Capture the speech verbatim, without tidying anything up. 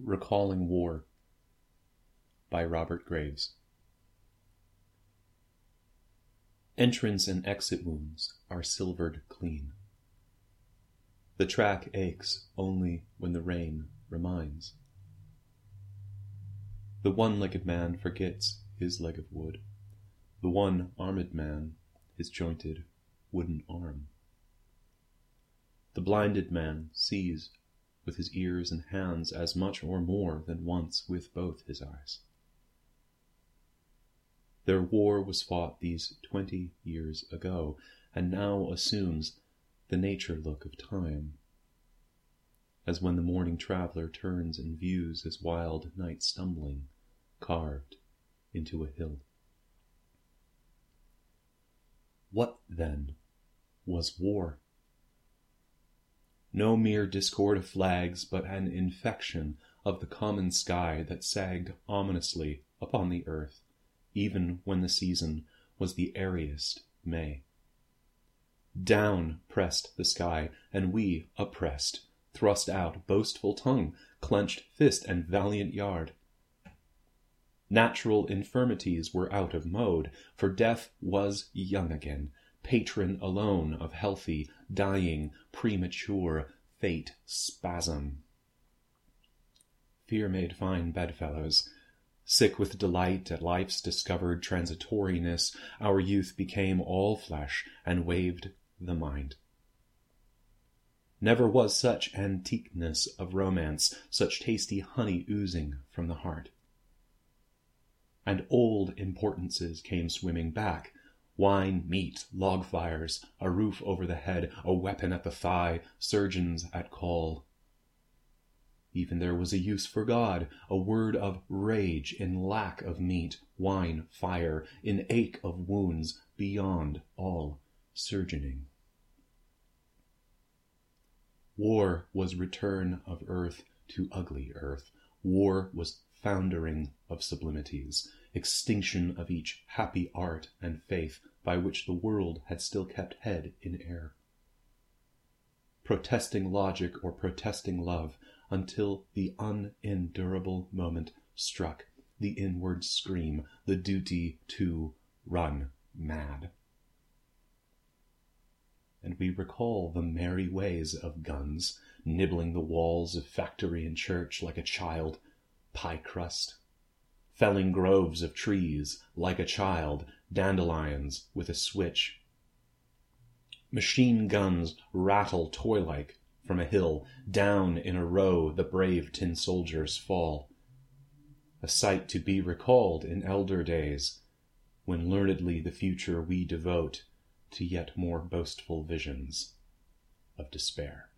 Recalling War by Robert Graves. Entrance and exit wounds are silvered clean. The track aches only when the rain reminds. The one-legged man forgets his leg of wood, the one-armed man his jointed wooden arm. The blinded man sees with his ears and hands as much or more than once with both his eyes. Their war was fought these twenty years ago, and now assumes the nature look of time, as when the morning traveller turns and views his wild night stumbling, carved into a hill. What, then, was war? No mere discord of flags, but an infection of the common sky that sagged ominously upon the earth, even when the season was the airiest May. Down pressed the sky, and we, oppressed, thrust out boastful tongue, clenched fist, and valiant yard. Natural infirmities were out of mode, for death was young again, patron alone of healthy, dying, premature, fate spasm. Fear made fine bedfellows. Sick with delight at life's discovered transitoriness, our youth became all flesh and waved the mind. Never was such antiqueness of romance, such tasty honey oozing from the heart. And old importances came swimming back, wine, meat, log fires, a roof over the head, a weapon at the thigh, surgeons at call. Even there was a use for God, a word of rage in lack of meat, wine, fire, in ache of wounds, beyond all surgeoning. War was return of earth to ugly earth. War was foundering of sublimities, extinction of each happy art and faith by which the world had still kept head in air. Protesting logic or protesting love, until the unendurable moment struck, the inward scream, the duty to run mad. And we recall the merry ways of guns, nibbling the walls of factory and church like a child, pie crust, felling groves of trees like a child, dandelions with a switch. Machine guns rattle toy-like from a hill, down in a row the brave tin soldiers fall. A sight to be recalled in elder days, when learnedly the future we devote to yet more boastful visions of despair.